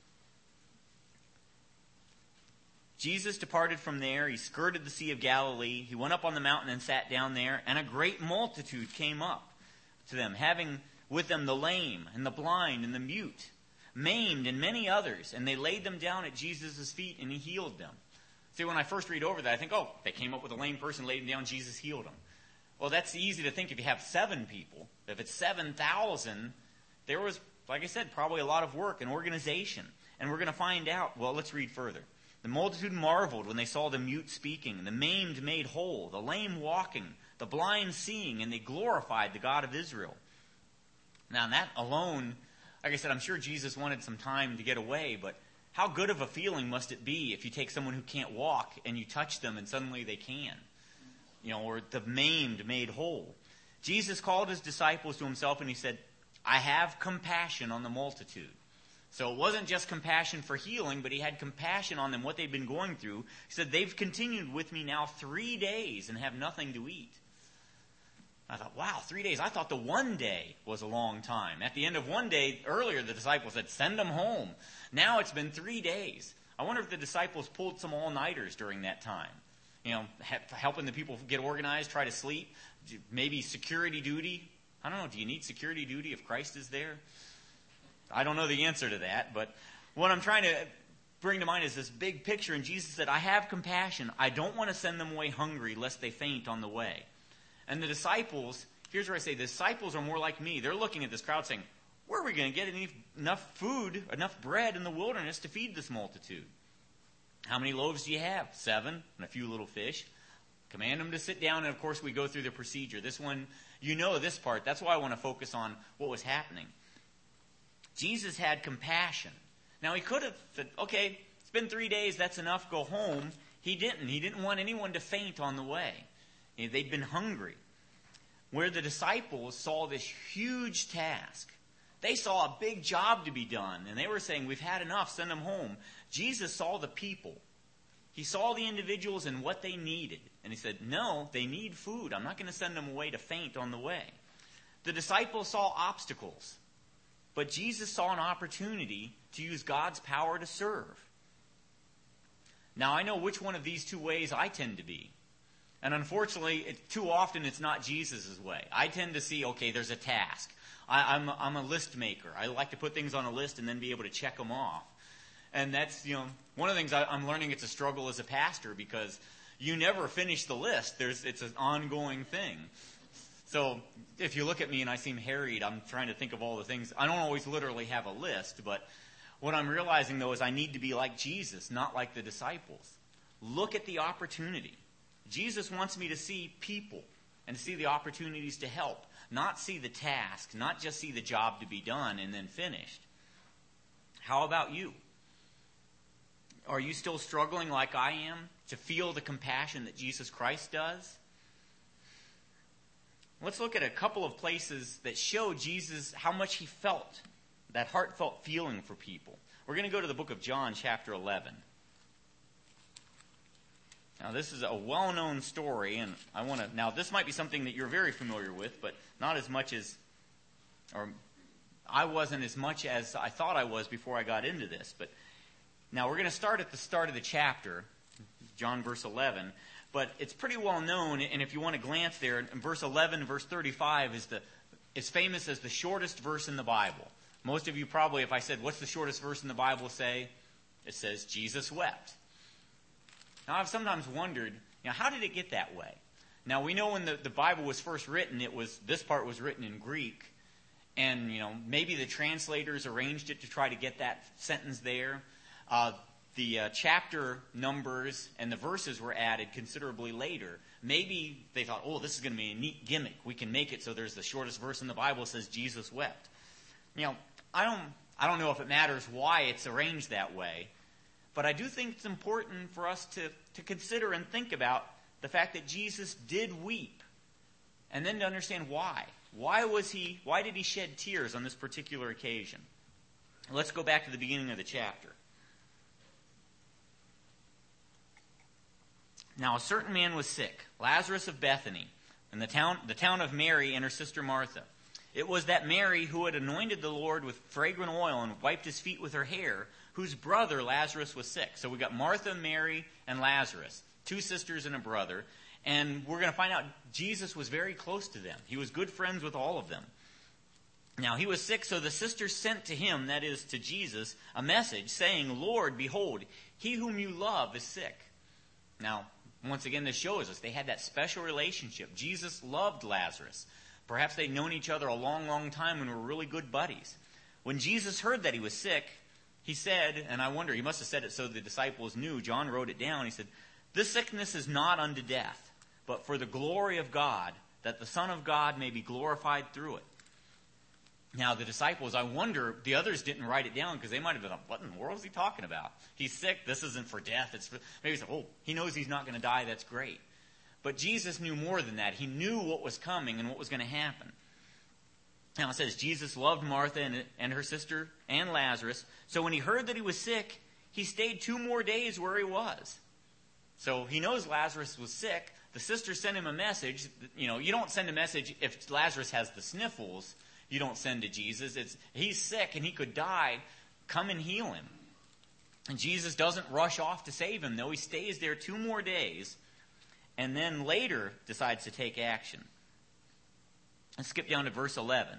Jesus departed from there. He skirted the Sea of Galilee. He went up on the mountain and sat down there, and a great multitude came up to them, having with them the lame and the blind and the mute, maimed and many others, and they laid them down at Jesus' feet, and he healed them. See, when I first read over that, I think, oh, they came up with a lame person, laid him down, Jesus healed him. Well, that's easy to think if you have 7 people. If it's 7,000, there was, like I said, probably a lot of work and organization. And we're going to find out. Well, let's read further. The multitude marveled when they saw the mute speaking, the maimed made whole, the lame walking, the blind seeing, and they glorified the God of Israel. Now, that alone, like I said, I'm sure Jesus wanted some time to get away, but how good of a feeling must it be if you take someone who can't walk and you touch them and suddenly they can? Or the maimed made whole. Jesus called his disciples to himself and he said, I have compassion on the multitude. So it wasn't just compassion for healing, but he had compassion on them, what they've been going through. He said, they've continued with me now 3 days and have nothing to eat. I thought, wow, 3 days. I thought the 1 day was a long time. At the end of 1 day, earlier the disciples said, send them home. Now it's been 3 days. I wonder if the disciples pulled some all-nighters during that time. Helping the people get organized, try to sleep, maybe security duty. I don't know, do you need security duty if Christ is there? I don't know the answer to that, but what I'm trying to bring to mind is this big picture, and Jesus said, I have compassion. I don't want to send them away hungry lest they faint on the way. And the disciples, here's where I say, the disciples are more like me. They're looking at this crowd saying, where are we going to get enough food, enough bread in the wilderness to feed this multitude? How many loaves do you have? 7 and a few little fish. Command them to sit down, and of course we go through the procedure. This one, you know this part. That's why I want to focus on what was happening. Jesus had compassion. Now he could have said, okay, it's been 3 days, that's enough, go home. He didn't. He didn't want anyone to faint on the way. They'd been hungry. Where the disciples saw this huge task, they saw a big job to be done, and they were saying, we've had enough, send them home. Jesus saw the people. He saw the individuals and what they needed. And he said, no, they need food. I'm not going to send them away to faint on the way. The disciples saw obstacles, but Jesus saw an opportunity to use God's power to serve. Now, I know which one of these 2 ways I tend to be. And unfortunately, too often it's not Jesus' way. I tend to see, okay, there's a task. I'm a list maker. I like to put things on a list and then be able to check them off. And that's, one of the things I'm learning, it's a struggle as a pastor because you never finish the list. It's an ongoing thing. So if you look at me and I seem harried, I'm trying to think of all the things. I don't always literally have a list, but what I'm realizing, though, is I need to be like Jesus, not like the disciples. Look at the opportunity. Jesus wants me to see people and see the opportunities to help, not see the task, not just see the job to be done and then finished. How about you? Are you still struggling like I am to feel the compassion that Jesus Christ does? Let's look at a couple of places that show Jesus how much he felt, that heartfelt feeling for people. We're going to go to the book of John, chapter 11. Now, this is a well-known story, and now this might be something that you're very familiar with, but not as much as, or I wasn't as much as I thought I was before I got into this. But now we're going to start at the start of the chapter, John verse 11, but it's pretty well known, and if you want to glance there, in verse 11, verse 35 is famous as the shortest verse in the Bible. Most of you probably, if I said, what's the shortest verse in the Bible say? It says, Jesus wept. Now, I've sometimes wondered, how did it get that way? Now, we know when the Bible was first written, this part was written in Greek, and, maybe the translators arranged it to try to get that sentence there. The chapter numbers and the verses were added considerably later. Maybe they thought, this is going to be a neat gimmick. We can make it so there's the shortest verse in the Bible that says Jesus wept. I don't know if it matters why it's arranged that way, but I do think it's important for us to consider and think about the fact that Jesus did weep, and then to understand why. Why did he shed tears on this particular occasion? Let's go back to the beginning of the chapter. Now a certain man was sick, Lazarus of Bethany, in the town of Mary and her sister Martha. It was that Mary who had anointed the Lord with fragrant oil and wiped his feet with her hair, whose brother Lazarus was sick. So we got Martha, Mary, and Lazarus, 2 sisters and a brother. And we're going to find out Jesus was very close to them. He was good friends with all of them. Now he was sick, so the sisters sent to him, that is to Jesus, a message saying, Lord, behold, he whom you love is sick. Now, once again, this shows us they had that special relationship. Jesus loved Lazarus. Perhaps they'd known each other a long, long time and were really good buddies. When Jesus heard that he was sick, he said, and I wonder, he must have said it so the disciples knew, John wrote it down, he said, "This sickness is not unto death, but for the glory of God, that the Son of God may be glorified through it." Now, the disciples, I wonder, the others didn't write it down because they might have been like, what in the world is he talking about? He's sick. This isn't for death. Maybe he said, oh, he knows he's not going to die. That's great. But Jesus knew more than that. He knew what was coming and what was going to happen. Now, it says, Jesus loved Martha and her sister and Lazarus. So when he heard that he was sick, he stayed 2 more days where he was. So he knows Lazarus was sick. The sister sent him a message. You know, you don't send a message if Lazarus has the sniffles. You don't send to Jesus. He's sick and he could die. Come and heal him. And Jesus doesn't rush off to save him, though. He stays there 2 more days and then later decides to take action. Let's skip down to verse 11.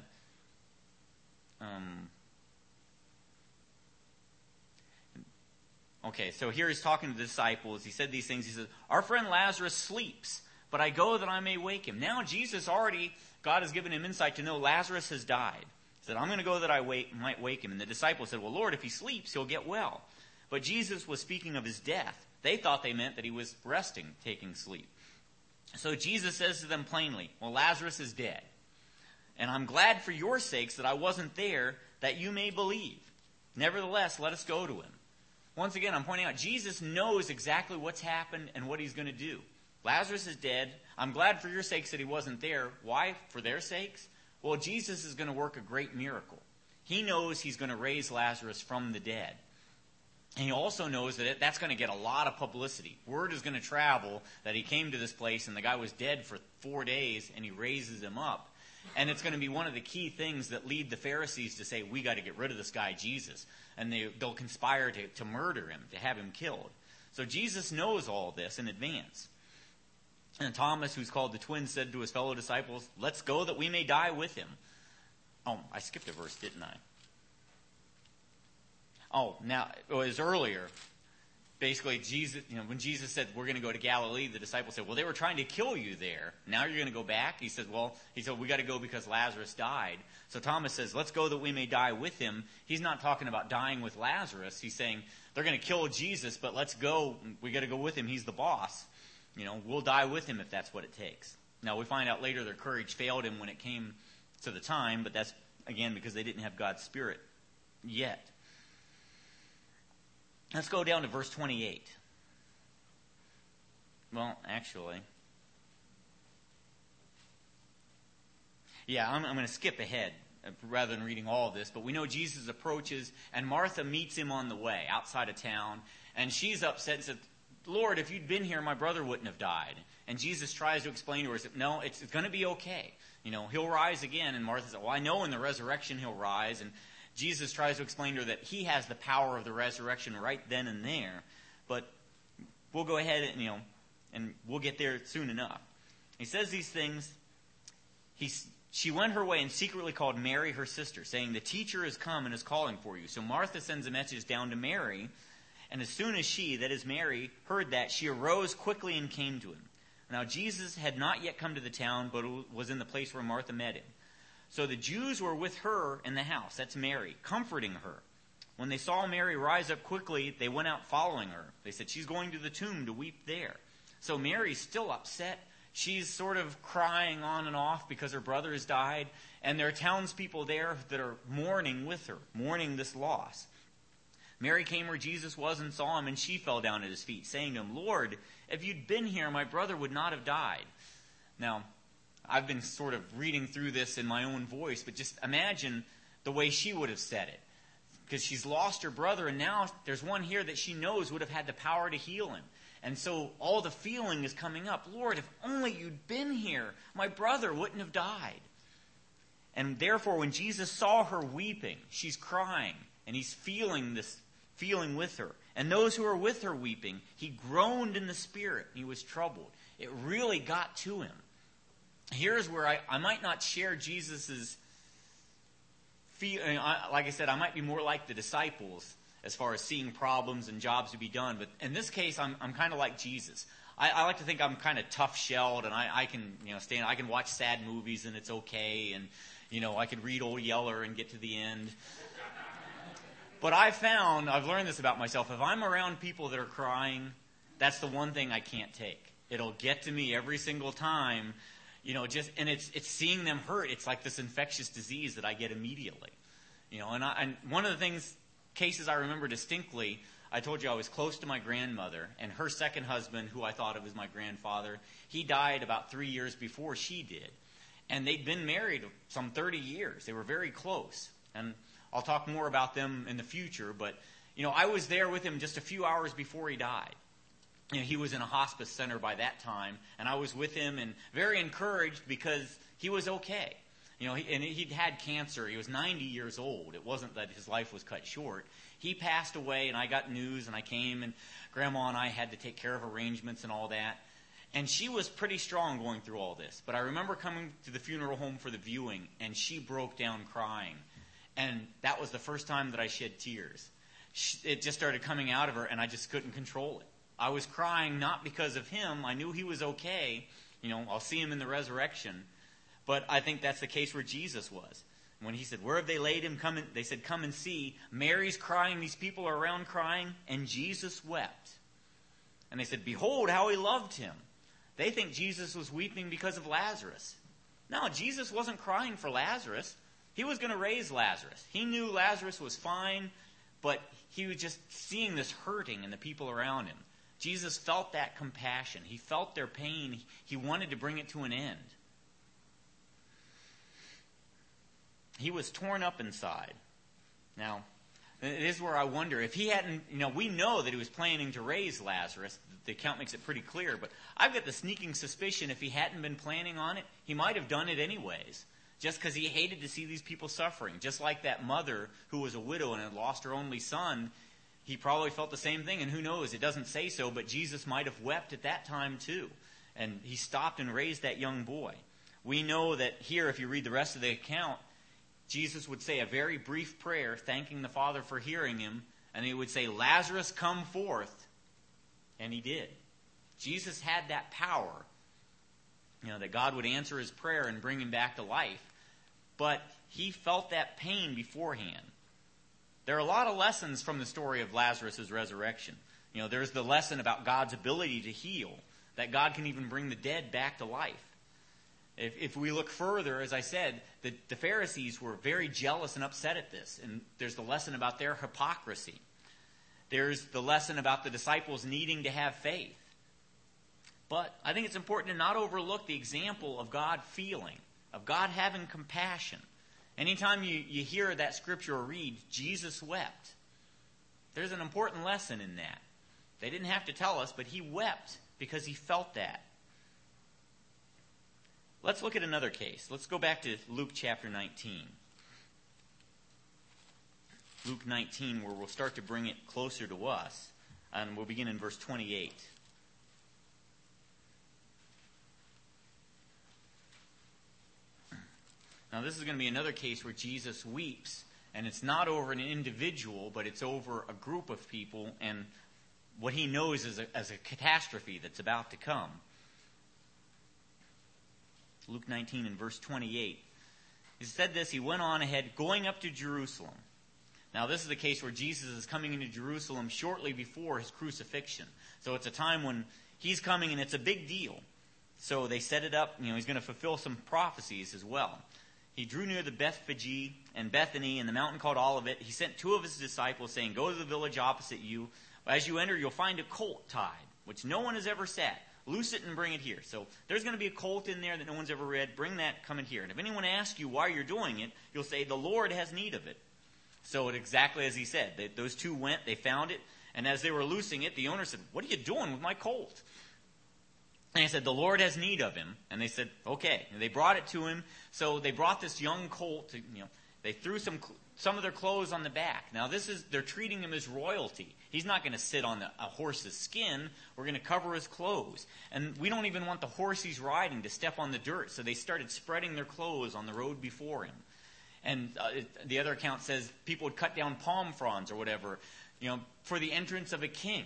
Okay, so here he's talking to the disciples. He said these things. He says, "Our friend Lazarus sleeps, but I go that I may wake him." Now Jesus already, God has given him insight to know Lazarus has died. He said, "I'm going to go that I might wake him." And the disciples said, "Well, Lord, if he sleeps, he'll get well." But Jesus was speaking of his death. They thought they meant that he was resting, taking sleep. So Jesus says to them plainly, "Well, Lazarus is dead. And I'm glad for your sakes that I wasn't there, that you may believe. Nevertheless, let us go to him." Once again, I'm pointing out, Jesus knows exactly what's happened and what he's going to do. Lazarus is dead. I'm glad for your sakes that he wasn't there. Why? For their sakes? Well, Jesus is going to work a great miracle. He knows he's going to raise Lazarus from the dead. And he also knows that that's going to get a lot of publicity. Word is going to travel that he came to this place and the guy was dead for 4 days and he raises him up. And it's going to be one of the key things that lead the Pharisees to say, we got to get rid of this guy, Jesus. And they'll conspire to murder him, to have him killed. So Jesus knows all this in advance. And Thomas, who's called the twin, said to his fellow disciples, "Let's go that we may die with him." Oh, I skipped a verse, didn't I? Oh, now, it was earlier. Basically, Jesus, when Jesus said, "We're going to go to Galilee," the disciples said, "Well, they were trying to kill you there. Now you're going to go back?" He said, we got to go because Lazarus died. So Thomas says, "Let's go that we may die with him." He's not talking about dying with Lazarus. He's saying, they're going to kill Jesus, but let's go. We got to go with him. He's the boss. We'll die with him if that's what it takes. Now, we find out later their courage failed him when it came to the time, but that's, again, because they didn't have God's Spirit yet. Let's go down to verse 28. Well, actually, I'm going to skip ahead rather than reading all of this. But we know Jesus approaches, and Martha meets him on the way outside of town. And she's upset and said, "Lord, if you'd been here, my brother wouldn't have died." And Jesus tries to explain to her, "No, it's going to be okay. He'll rise again." And Martha said, "Well, I know in the resurrection he'll rise." And Jesus tries to explain to her that he has the power of the resurrection right then and there. But we'll go ahead and we'll get there soon enough. He says these things. She went her way and secretly called Mary, her sister, saying, "The teacher has come and is calling for you." So Martha sends a message down to Mary. And as soon as she, that is Mary, heard that, she arose quickly and came to him. Now Jesus had not yet come to the town, but was in the place where Martha met him. So the Jews were with her in the house, that's Mary, comforting her. When they saw Mary rise up quickly, they went out following her. They said, "She's going to the tomb to weep there." So Mary's still upset. She's sort of crying on and off because her brother has died. And there are townspeople there that are mourning with her, mourning this loss. Mary came where Jesus was and saw him, and she fell down at his feet, saying to him, "Lord, if you'd been here, my brother would not have died." Now, I've been sort of reading through this in my own voice, but just imagine the way she would have said it. Because she's lost her brother, and now there's one here that she knows would have had the power to heal him. And so all the feeling is coming up. "Lord, if only you'd been here, my brother wouldn't have died." And therefore, when Jesus saw her weeping, she's crying, and he's feeling this feeling with her. And those who were with her weeping, he groaned in the spirit. He was troubled. It really got to him. Here's where I might not share Jesus's feeling. Like I said, I might be more like the disciples as far as seeing problems and jobs to be done. But in this case, I'm kind of like Jesus. I like to think I'm kind of tough-shelled, and I can I can watch sad movies and it's okay, and I can read Old Yeller and get to the end. But I've learned this about myself. If I'm around people that are crying, that's the one thing I can't take. It'll get to me every single time, and it's seeing them hurt. It's like this infectious disease that I get immediately, And one of the cases I remember distinctly, I told you I was close to my grandmother, and her second husband, who I thought of as my grandfather, he died about 3 years before she did. And they'd been married some 30 years. They were very close. And I'll talk more about them in the future, but, I was there with him just a few hours before he died. He was in a hospice center by that time, and I was with him and very encouraged because he was okay. He'd had cancer. He was 90 years old. It wasn't that his life was cut short. He passed away, and I got news, and I came, and Grandma and I had to take care of arrangements and all that. And she was pretty strong going through all this. But I remember coming to the funeral home for the viewing, and she broke down crying. And that was the first time that I shed tears. It just started coming out of her, and I just couldn't control it. I was crying not because of him. I knew he was okay. I'll see him in the resurrection. But I think that's the case where Jesus was. When he said, "Where have they laid him?" They said, "Come and see." Mary's crying. These people are around crying. And Jesus wept. And they said, "Behold how he loved him." They think Jesus was weeping because of Lazarus. No, Jesus wasn't crying for Lazarus. He was going to raise Lazarus. He knew Lazarus was fine, but he was just seeing this hurting in the people around him. Jesus felt that compassion. He felt their pain. He wanted to bring it to an end. He was torn up inside. Now, it is where I wonder if he hadn't, we know that he was planning to raise Lazarus. The account makes it pretty clear, but I've got the sneaking suspicion if he hadn't been planning on it, he might have done it anyways, just because he hated to see these people suffering. Just like that mother who was a widow and had lost her only son, he probably felt the same thing, and who knows, it doesn't say so, but Jesus might have wept at that time too. And he stopped and raised that young boy. We know that here, if you read the rest of the account, Jesus would say a very brief prayer, thanking the Father for hearing him, and he would say, "Lazarus, come forth." And he did. Jesus had that power, that God would answer his prayer and bring him back to life. But he felt that pain beforehand. There are a lot of lessons from the story of Lazarus' resurrection. There's the lesson about God's ability to heal, that God can even bring the dead back to life. If we look further, as I said, the Pharisees were very jealous and upset at this. And there's the lesson about their hypocrisy. There's the lesson about the disciples needing to have faith. But I think it's important to not overlook the example of God feeling, of God having compassion. Anytime you hear that scripture or read, Jesus wept. There's an important lesson in that. They didn't have to tell us, but he wept because he felt that. Let's look at another case. Let's go back to Luke chapter 19. Luke 19, where we'll start to bring it closer to us. And we'll begin in verse 28. Now, this is going to be another case where Jesus weeps, and it's not over an individual, but it's over a group of people and what he knows as a catastrophe that's about to come. Luke 19 and verse 28. He said this, he went on ahead, going up to Jerusalem. Now, this is the case where Jesus is coming into Jerusalem shortly before his crucifixion. So it's a time when he's coming, and it's a big deal. So they set it up, he's going to fulfill some prophecies as well. He drew near the Bethphage and Bethany and the mountain called Olivet. He sent two of his disciples, saying, "Go to the village opposite you. As you enter, you'll find a colt tied, which no one has ever sat. Loose it and bring it here." So there's going to be a colt in there that no one's ever read. Bring that, come in here. And if anyone asks you why you're doing it, you'll say, "The Lord has need of it." So exactly as he said. Those two went, they found it, and as they were loosing it, the owner said, "What are you doing with my colt?" And he said, "The Lord has need of him." And they said, "Okay." And they brought it to him. So they brought this young colt. They threw some of their clothes on the back. Now they're treating him as royalty. He's not going to sit on a horse's skin. We're going to cover his clothes. And we don't even want the horse he's riding to step on the dirt. So they started spreading their clothes on the road before him. And the other account says people would cut down palm fronds or whatever, for the entrance of a king.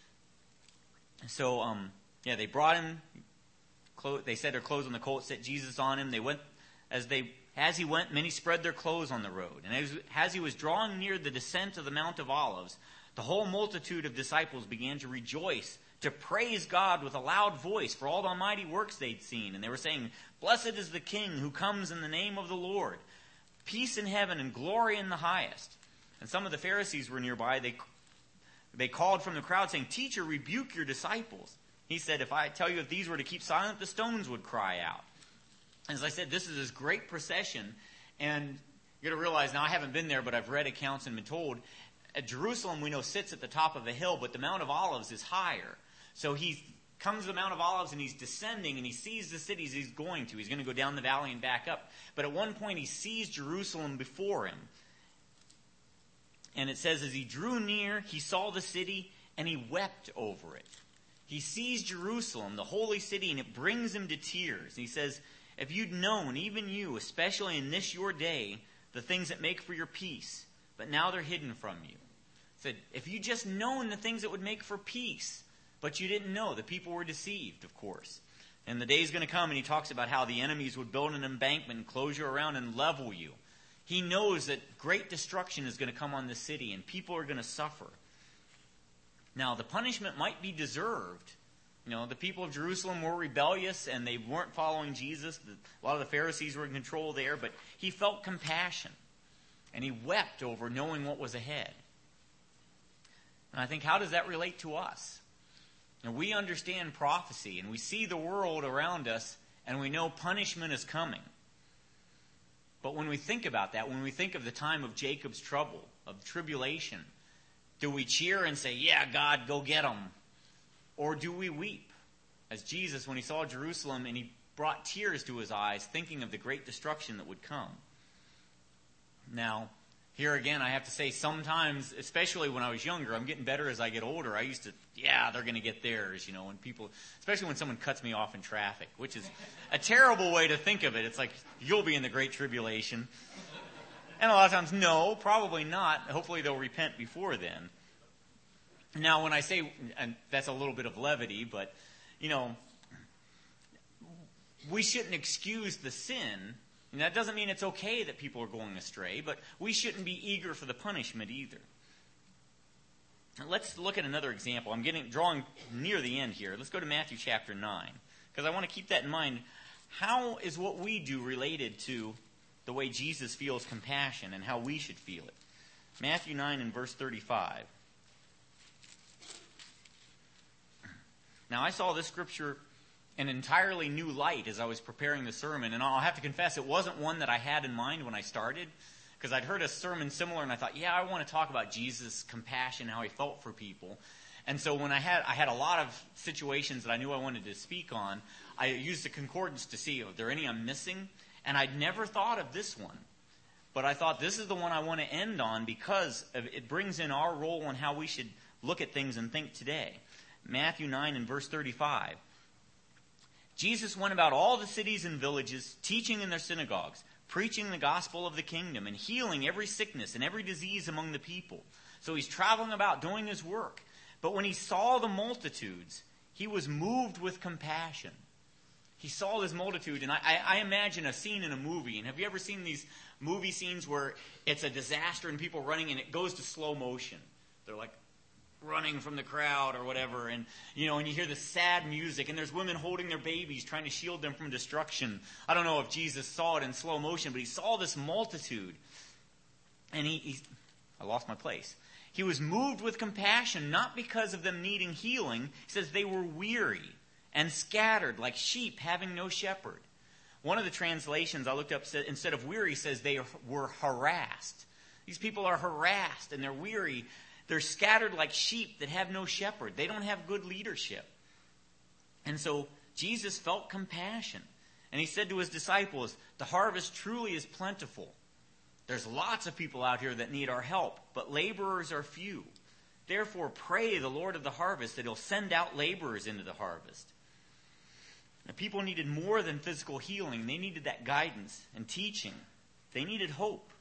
So, they brought him. They set their clothes on the colt, set Jesus on him. They went as he went. Many spread their clothes on the road. And as he was drawing near the descent of the Mount of Olives, the whole multitude of disciples began to rejoice, to praise God with a loud voice for all the mighty works they'd seen. And they were saying, "Blessed is the King who comes in the name of the Lord. Peace in heaven and glory in the highest." And some of the Pharisees were nearby. They called from the crowd saying, "Teacher, rebuke your disciples." He said, "If I tell you if these were to keep silent, the stones would cry out." As I said, this is this great procession. And you're going to realize, now I haven't been there, but I've read accounts and been told, at Jerusalem we know sits at the top of a hill, but the Mount of Olives is higher. So he comes to the Mount of Olives and he's descending and he sees the cities he's going to. He's going to go down the valley and back up. But at one point he sees Jerusalem before him. And it says, as he drew near, he saw the city and he wept over it. He sees Jerusalem, the holy city, and it brings him to tears. He says, "If you'd known, even you, especially in this your day, the things that make for your peace, but now they're hidden from you." He said, if you'd just known the things that would make for peace, but you didn't know. The people were deceived, of course. And the day's going to come, and he talks about how the enemies would build an embankment and close you around and level you. He knows that great destruction is going to come on the city, and people are going to suffer. Now, the punishment might be deserved. The people of Jerusalem were rebellious, and they weren't following Jesus. A lot of the Pharisees were in control there, but he felt compassion, and he wept over knowing what was ahead. And I think, how does that relate to us? We understand prophecy, and we see the world around us, and we know punishment is coming. But when we think about that, when we think of the time of Jacob's trouble, of tribulation, do we cheer and say, "Yeah, God, go get them"? Or do we weep? As Jesus, when he saw Jerusalem, and he brought tears to his eyes, thinking of the great destruction that would come. Now, here again, I have to say, sometimes, especially when I was younger, I'm getting better as I get older. I used to, they're going to get theirs, when people, especially when someone cuts me off in traffic, which is a terrible way to think of it. It's like, you'll be in the great tribulation. And a lot of times, no, probably not. Hopefully they'll repent before then. Now, when I say, and that's a little bit of levity, but, we shouldn't excuse the sin. And that doesn't mean it's okay that people are going astray, but we shouldn't be eager for the punishment either. Let's look at another example. I'm drawing near the end here. Let's go to Matthew chapter 9, because I want to keep that in mind. How is what we do related to the way Jesus feels compassion and how we should feel it? Matthew 9 and verse 35. Now, I saw this scripture in an entirely new light as I was preparing the sermon. And I'll have to confess, it wasn't one that I had in mind when I started, because I'd heard a sermon similar, and I thought, I want to talk about Jesus' compassion, how he felt for people. And so when I had a lot of situations that I knew I wanted to speak on, I used the concordance to see, are there any I'm missing? And I'd never thought of this one. But I thought this is the one I want to end on, because it brings in our role and how we should look at things and think today. Matthew 9 and verse 35. Jesus went about all the cities and villages, teaching in their synagogues, preaching the gospel of the kingdom, and healing every sickness and every disease among the people. So he's traveling about doing his work. But when he saw the multitudes, he was moved with compassion. He saw this multitude, and I imagine a scene in a movie. And have you ever seen these movie scenes where it's a disaster and people running and it goes to slow motion? They're like running from the crowd or whatever, and you hear the sad music, and there's women holding their babies trying to shield them from destruction. I don't know if Jesus saw it in slow motion, but he saw this multitude, and I lost my place. He was moved with compassion, not because of them needing healing. He says they were weary and scattered like sheep having no shepherd. One of the translations I looked up said, instead of weary, says they were harassed. These people are harassed and they're weary. They're scattered like sheep that have no shepherd. They don't have good leadership. And so Jesus felt compassion. And he said to his disciples, the harvest truly is plentiful. There's lots of people out here that need our help, but laborers are few. Therefore, pray the Lord of the harvest that he'll send out laborers into the harvest. And people needed more than physical healing. They needed that guidance and teaching. They needed hope.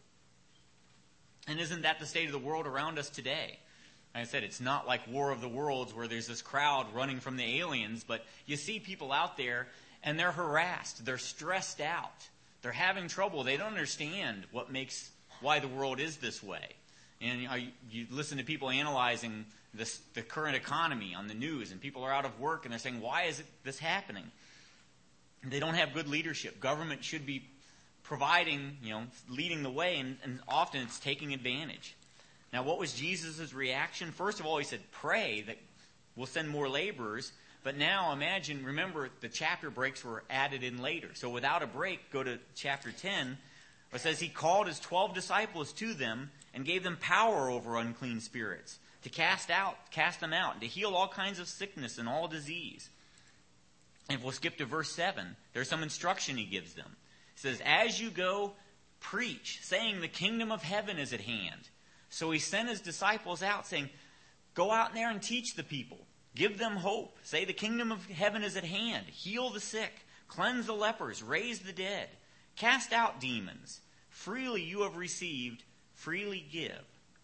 And isn't that the state of the world around us today? Like I said, it's not like War of the Worlds where there's this crowd running from the aliens, but you see people out there and they're harassed. They're stressed out. They're having trouble. They don't understand why the world is this way. And you listen to people analyzing the current economy on the news, and people are out of work and they're saying, why is this happening? They don't have good leadership. Government should be providing, leading the way, and often it's taking advantage. Now, what was Jesus' reaction? First of all, he said, pray that we'll send more laborers. But now remember, the chapter breaks were added in later. So without a break, go to chapter 10. It says he called his 12 disciples to them and gave them power over unclean spirits to cast them out, and to heal all kinds of sickness and all disease. And if we'll skip to verse 7, there's some instruction he gives them. He says, as you go, preach, saying the kingdom of heaven is at hand. So he sent his disciples out saying, go out there and teach the people. Give them hope. Say the kingdom of heaven is at hand. Heal the sick. Cleanse the lepers. Raise the dead. Cast out demons. Freely you have received, freely give.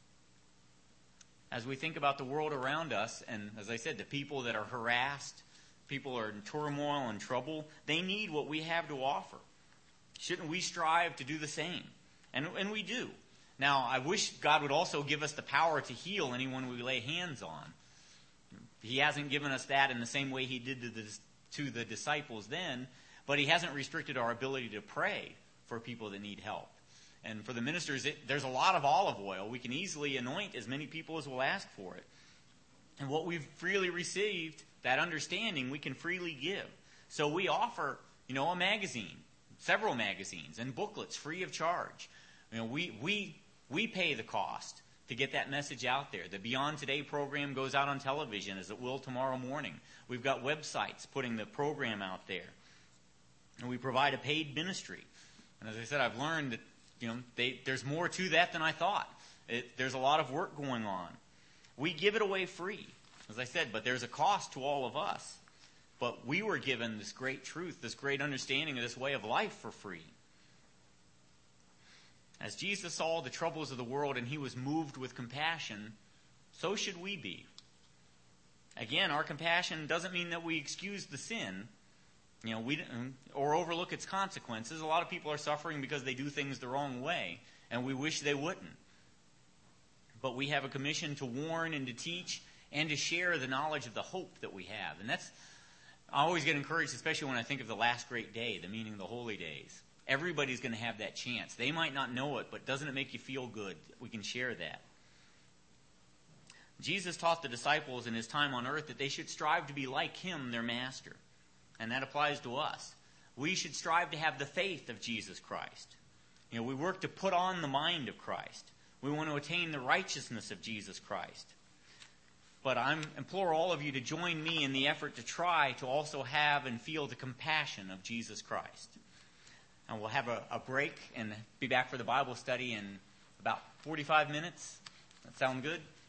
As we think about the world around us, and as I said, the people that are harassed, people are in turmoil and trouble, they need what we have to offer. Shouldn't we strive to do the same? And we do. Now, I wish God would also give us the power to heal anyone we lay hands on. He hasn't given us that in the same way he did to the disciples then, but he hasn't restricted our ability to pray for people that need help. And for the ministers, there's a lot of olive oil. We can easily anoint as many people as will ask for it. And what we've freely received, that understanding, we can freely give. So we offer, a magazine, several magazines, and booklets free of charge. We pay the cost to get that message out there. The Beyond Today program goes out on television, as it will tomorrow morning. We've got websites putting the program out there. And we provide a paid ministry. And as I said, I've learned that there's more to that than I thought. There's a lot of work going on. We give it away free, as I said, but there's a cost to all of us. But we were given this great truth, this great understanding of this way of life for free. As Jesus saw the troubles of the world and he was moved with compassion, so should we be. Again, our compassion doesn't mean that we excuse the sin, or overlook its consequences. A lot of people are suffering because they do things the wrong way, and we wish they wouldn't. But we have a commission to warn and to teach and to share the knowledge of the hope that we have. And I always get encouraged, especially when I think of the last great day, the meaning of the holy days. Everybody's going to have that chance. They might not know it, but doesn't it make you feel good? We can share that. Jesus taught the disciples in his time on earth that they should strive to be like him, their master. And that applies to us. We should strive to have the faith of Jesus Christ. We work to put on the mind of Christ. We want to attain the righteousness of Jesus Christ. But I implore all of you to join me in the effort to try to also have and feel the compassion of Jesus Christ. And we'll have a break and be back for the Bible study in about 45 minutes. That sound good?